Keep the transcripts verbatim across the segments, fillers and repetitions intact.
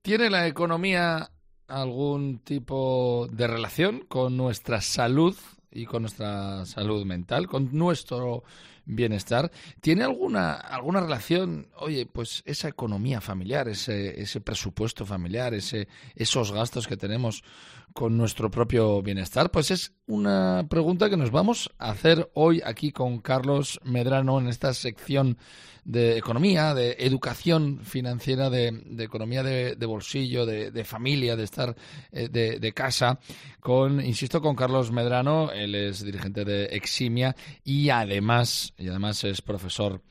¿Tiene la economía algún tipo de relación con nuestra salud y con nuestra salud mental, con nuestro bienestar? ¿Tiene alguna alguna relación, oye, pues esa economía familiar, ese ese presupuesto familiar, ese esos gastos que tenemos con nuestro propio bienestar? Pues es una pregunta que nos vamos a hacer hoy aquí con Carlos Medrano en esta sección de economía, de educación financiera, de, de economía de, de bolsillo, de, de familia, de estar eh, de, de casa, con, insisto, con Carlos Medrano. Él es dirigente de Eximia y además, y además es profesor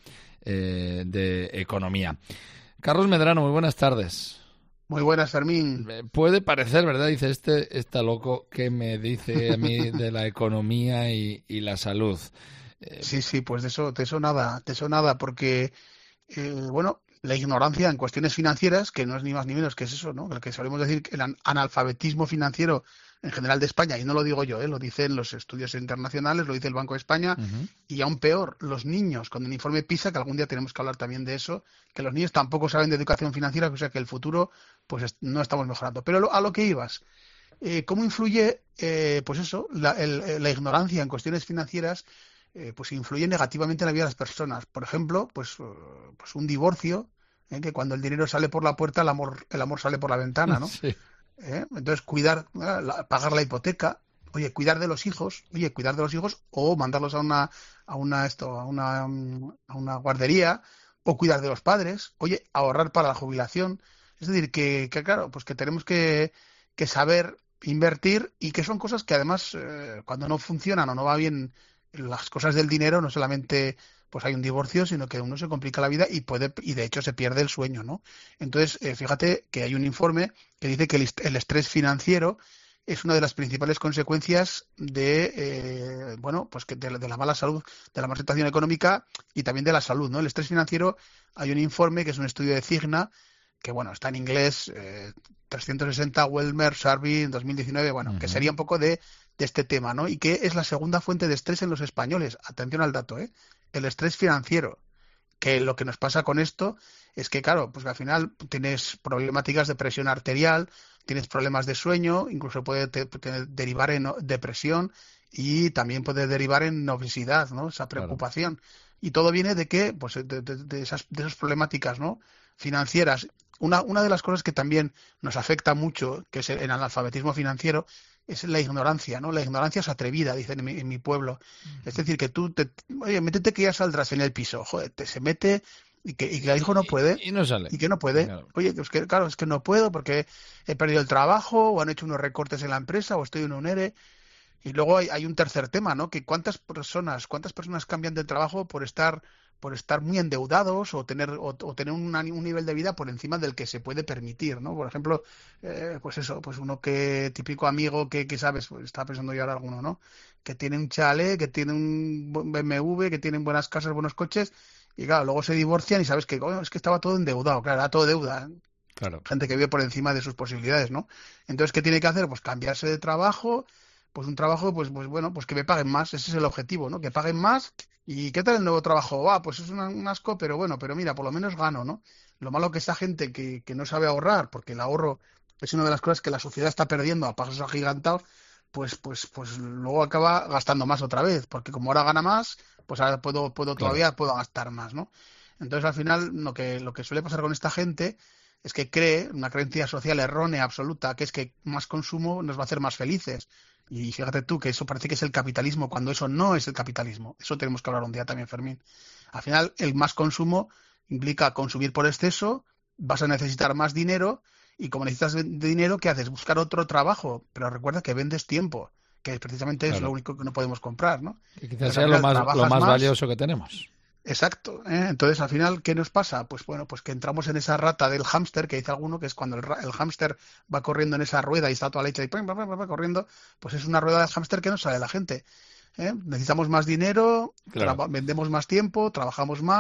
eh, de economía. Carlos Medrano, muy buenas tardes. Muy buenas, Fermín. Puede parecer, ¿verdad? Dice, este está loco que me dice a mí de la economía y, y la salud. Eh, Sí, sí, pues de eso, de eso nada, de eso nada, porque, eh, bueno, la ignorancia en cuestiones financieras, que no es ni más ni menos que es eso, ¿no? Lo que solemos decir, el an- analfabetismo financiero en general de España, y no lo digo yo, ¿eh? Lo dicen los estudios internacionales, lo dice el Banco de España, uh-huh. y aún peor, los niños, con el informe PISA, que algún día tenemos que hablar también de eso, que los niños tampoco saben de educación financiera, o sea que el futuro, pues es- no estamos mejorando. Pero lo- a lo que ibas, eh, ¿cómo influye, eh, pues eso, la, el- la ignorancia en cuestiones financieras? Eh, pues influye negativamente en la vida de las personas. Por ejemplo, pues, eh, pues un divorcio, ¿eh? Que cuando el dinero sale por la puerta, el amor, el amor sale por la ventana, ¿no? Sí. ¿Eh? Entonces, cuidar, eh, la- pagar la hipoteca, oye, cuidar de los hijos, oye, cuidar de los hijos, o mandarlos a una, a una, esto, a una, mm, a una guardería, o cuidar de los padres, oye, ahorrar para la jubilación. Es decir, que, que claro, pues que tenemos que, que saber invertir y que son cosas que además, eh, cuando no funcionan o no va bien las cosas del dinero, no solamente pues hay un divorcio, sino que uno se complica la vida y puede, y de hecho se pierde el sueño, ¿no? Entonces, eh, fíjate que hay un informe que dice que el, est- el estrés financiero es una de las principales consecuencias de, eh, bueno, pues que de, la de la mala salud, de la mala situación económica y también de la salud, ¿no? El estrés financiero, hay un informe que es un estudio de Cigna, que bueno, está en inglés, eh, trescientos sesenta Welmer Survey en dos mil diecinueve, bueno, que Uh-huh. sería un poco de, de este tema, ¿no? Y que es la segunda fuente de estrés en los españoles. Atención al dato, ¿eh? El estrés financiero, que lo que nos pasa con esto es que, claro, pues que al final tienes problemáticas de presión arterial, tienes problemas de sueño, incluso puede te- te- derivar en o- depresión y también puede derivar en obesidad, ¿no? Esa Claro. preocupación. Y todo viene de qué? Pues de, de- de esas, de esas problemáticas, ¿no? Financieras. Una, una de las cosas que también nos afecta mucho, que es el, el analfabetismo financiero, es la ignorancia, ¿no? La ignorancia es atrevida, dicen en mi, en mi pueblo. Es decir, que tú, te, oye, métete que ya saldrás en el piso. Joder, te, se mete y que, y que el hijo no puede Y, y no sale. y que no puede. Claro. Oye, que es que, claro, es que no puedo porque he perdido el trabajo o han hecho unos recortes en la empresa o estoy en un ERE. Y luego hay, hay un tercer tema, ¿no? Que cuántas personas, cuántas personas cambian de trabajo por estar, por estar muy endeudados o tener, o, o tener una- un nivel de vida por encima del que se puede permitir, ¿no? Por ejemplo, eh, pues eso, pues uno que, típico amigo que, que sabes, pues está pensando yo ahora alguno, ¿no? Que tiene un chalet, que tiene un buen B M W, que tienen buenas casas, buenos coches, y claro, luego se divorcian y sabes que, "Oh, es que estaba todo endeudado, claro, era todo deuda, ¿eh? Claro. Gente que vive por encima de sus posibilidades, ¿no? Entonces, ¿qué tiene que hacer? Pues cambiarse de trabajo, pues un trabajo, pues, pues bueno, pues que me paguen más, ese es el objetivo, ¿no? Que paguen más. ¿Y qué tal el nuevo trabajo? Ah, pues es una- un asco, pero bueno, pero mira, por lo menos gano, ¿no? Lo malo que esta gente que, que no sabe ahorrar, porque el ahorro es una de las cosas que la sociedad está perdiendo a pasos agigantados, pues, pues, pues luego acaba gastando más otra vez, porque como ahora gana más, pues ahora puedo, puedo Claro. todavía puedo gastar más, ¿no? Entonces, al final, lo que, lo que suele pasar con esta gente es que cree, una creencia social errónea absoluta, que es que más consumo nos va a hacer más felices. Y fíjate tú que eso parece que es el capitalismo, cuando eso no es el capitalismo. Eso tenemos que hablar un día también, Fermín. Al final, el más consumo implica consumir por exceso, vas a necesitar más dinero, y como necesitas de- dinero, ¿qué haces? Buscar otro trabajo. Pero recuerda que vendes tiempo, que precisamente es lo Claro. único que no podemos comprar, ¿no? Que quizás Entonces, al sea lo final, más, lo trabajas más más. valioso que tenemos. Exacto, ¿eh? Entonces, al final, ¿qué nos pasa? Pues bueno, pues que entramos en esa rata del hámster que dice alguno, que es cuando el, ra- el hámster va corriendo en esa rueda y está toda leche y pam, pam, pam, pam, corriendo, pues es una rueda del hámster que no sale la gente. ¿Eh? Necesitamos más dinero, Claro. traba- vendemos más tiempo, trabajamos más,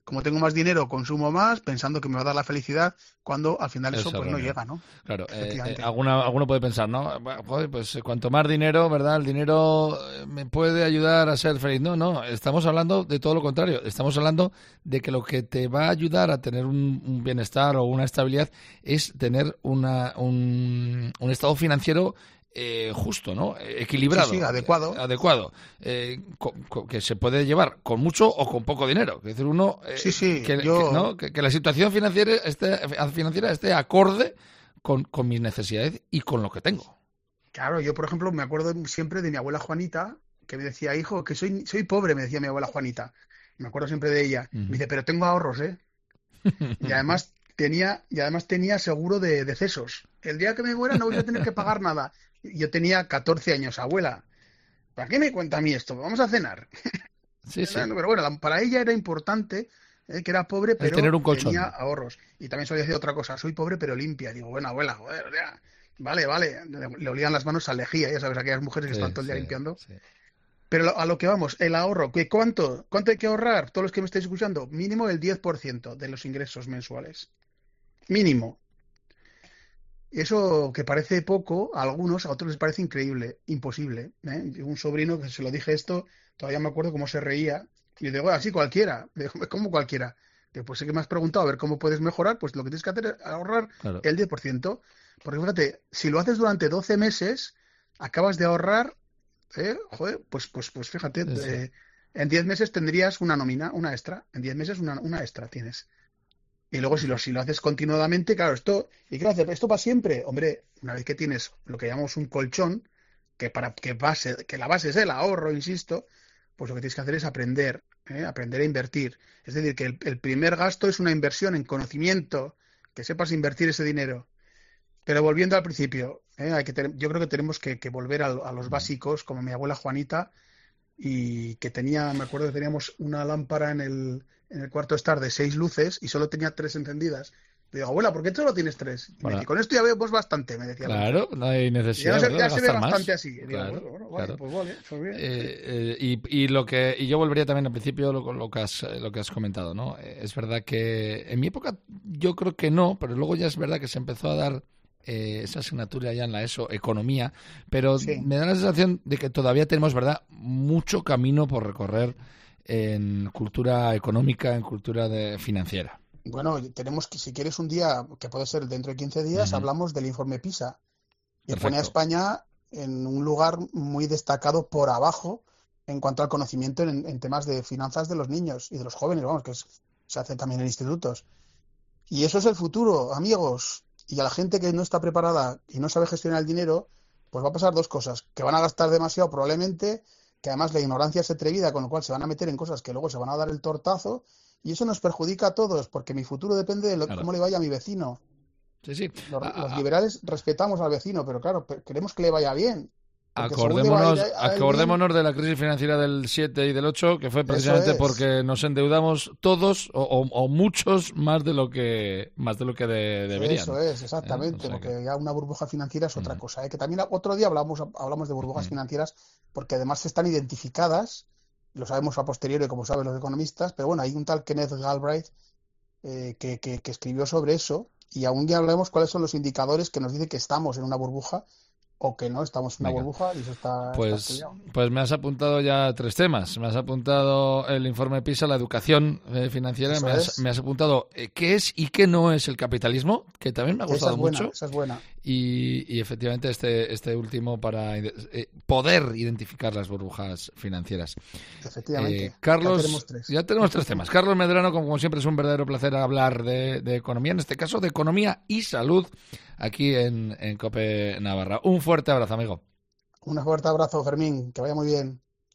como tengo más dinero, consumo más, pensando que me va a dar la felicidad, cuando al final eso, Eso pues no realmente. llega, ¿no? Claro, eh, eh, Efectivamente. alguna, alguno puede pensar, ¿no? Bueno, joder, pues eh, cuanto más dinero, ¿verdad? El dinero eh, me puede ayudar a ser feliz. No, no, estamos hablando de todo lo contrario. Estamos hablando de que lo que te va a ayudar a tener un, un bienestar o una estabilidad es tener una, un, un estado financiero eh, justo, ¿no? Eh, Sí, sí, Equilibrado, eh, adecuado. adecuado, eh, co- co- que se puede llevar con mucho o con poco dinero. Es decir, uno Sí, eh, sí, que, que- yo, ¿no? que, que la situación financiera esté, financiera esté acorde con, con mis necesidades y con lo que tengo. claro, yo por ejemplo me acuerdo siempre de mi abuela Juanita, que me decía, hijo, que soy, soy pobre, me decía mi abuela Juanita. Me acuerdo siempre de ella. Me Ujú. dice, pero tengo ahorros, ¿eh? Y además tenía, y además tenía seguro de decesos. El día que me muera no vais a tener que pagar nada. Y yo tenía catorce años, abuela. ¿Para qué me cuenta a mí esto? Vamos a cenar. Sí, sí. Pero bueno, la- para ella era importante, eh, que era pobre, El tener pero un tenía colchón. ahorros. Y también solía decir otra cosa, soy pobre pero limpia. Digo, bueno, abuela, joder, ya. Vale, vale. Le, le olían las manos a lejía, ya sabes, aquellas mujeres que están Sí, todo el día sí, limpiando. sí. Pero lo- a lo que vamos, el ahorro, ¿qué, cuánto, ¿cuánto hay que ahorrar? Todos los que me estáis escuchando, mínimo el diez por ciento de los ingresos mensuales. Mínimo. Eso que parece poco, a algunos, a otros les parece increíble, imposible. ¿Eh? Un sobrino que se lo dije esto, todavía me acuerdo cómo se reía. Y le digo, así cualquiera. Le digo, ¿cómo cualquiera? Que pues sé que me has preguntado a ver cómo puedes mejorar, pues lo que tienes que hacer es ahorrar Claro. el diez por ciento. Porque fíjate, si lo haces durante doce meses, acabas de ahorrar, ¿eh? Joder, pues, pues, pues fíjate, Sí, sí. eh, en diez meses tendrías una nómina, una extra. En diez meses una, una extra tienes. Y luego si lo, si lo haces continuadamente, claro, esto, ¿y qué hacer? ¿Esto para siempre? Hombre, una vez que tienes lo que llamamos un colchón, que para que base, que la base es el ahorro, insisto, pues lo que tienes que hacer es aprender, ¿eh? Aprender a invertir. Es decir, que el, el primer gasto es una inversión en conocimiento, que sepas invertir ese dinero. Pero volviendo al principio, ¿eh? Hay que tener- yo creo que tenemos que, que volver a, a los Mm. básicos, como mi abuela Juanita, y que tenía, me acuerdo que teníamos una lámpara en el, en el cuarto estar de seis luces y solo tenía tres encendidas. Le digo, abuela, ¿por qué solo tienes tres? Y me dice, Para... con esto ya vemos bastante, me decía con Claro, tres. no hay Y ya, no necesidad, se, ¿verdad?, de ya se ve gastar bastante más. así. Y digo, Claro, bueno, bueno, vale, claro. pues vale, pues bien. Eh, eh, y, y lo que y yo volvería también al principio lo, lo que has lo que has comentado, ¿no? Eh, Es verdad que en mi época yo creo que no, pero luego ya es verdad que se empezó a dar eh, esa asignatura ya en la ESO, economía, pero Sí. me da la sensación de que todavía tenemos, ¿verdad?, mucho camino por recorrer en cultura económica, en cultura de, financiera. Bueno, tenemos que, si quieres un día, que puede ser dentro de quince días, Ujú. hablamos del informe PISA, que pone a Perfecto. España en un lugar muy destacado por abajo en cuanto al conocimiento en, en temas de finanzas de los niños y de los jóvenes, vamos, que es- se hace también en institutos. Y eso es el futuro, amigos. Y a la gente que no está preparada y no sabe gestionar el dinero, pues va a pasar dos cosas, que van a gastar demasiado probablemente, que además la ignorancia es atrevida, con lo cual se van a meter en cosas que luego se van a dar el tortazo, y eso nos perjudica a todos, porque mi futuro depende de lo- Claro. cómo le vaya a mi vecino. Sí, sí. Los, los A- a- liberales respetamos al vecino, pero claro, pe- queremos que le vaya bien, porque según le va a ir Acordémonos, a a él bien, acordémonos de la crisis financiera del siete y del ocho, que fue eso precisamente es. porque nos endeudamos todos o, o- o muchos más de lo que más de lo que de- Eso deberían. es, ¿Eh? O exactamente, sea que... porque ya una burbuja financiera es otra Ujú, cosa, ¿eh? Que también otro día hablamos, hablamos de burbujas ujú. financieras, porque además están identificadas, lo sabemos a posteriori, como saben los economistas, pero bueno, hay un tal Kenneth Galbraith, eh, que, que- que escribió sobre eso, y aún ya hablamos cuáles son los indicadores que nos dicen que estamos en una burbuja o que no estamos en una Venga. burbuja, y eso está, está Pues, estudiado. pues me has apuntado ya tres temas. Me has apuntado el informe PISA, la educación eh, financiera. Eso Me has, es, me has apuntado eh, qué es y qué no es el capitalismo, que también me ha esa gustado es buena, mucho. esa es buena, Y, y efectivamente este, este último para eh, poder identificar las burbujas financieras. Eh, efectivamente, ya tenemos Carlos, tres. ya tenemos tres temas. Carlos Medrano, como, como siempre, es un verdadero placer hablar de, de economía, en este caso de economía y salud, aquí en, en COPE Navarra. Un fuerte abrazo, amigo. Un fuerte abrazo, Fermín, que vaya muy bien.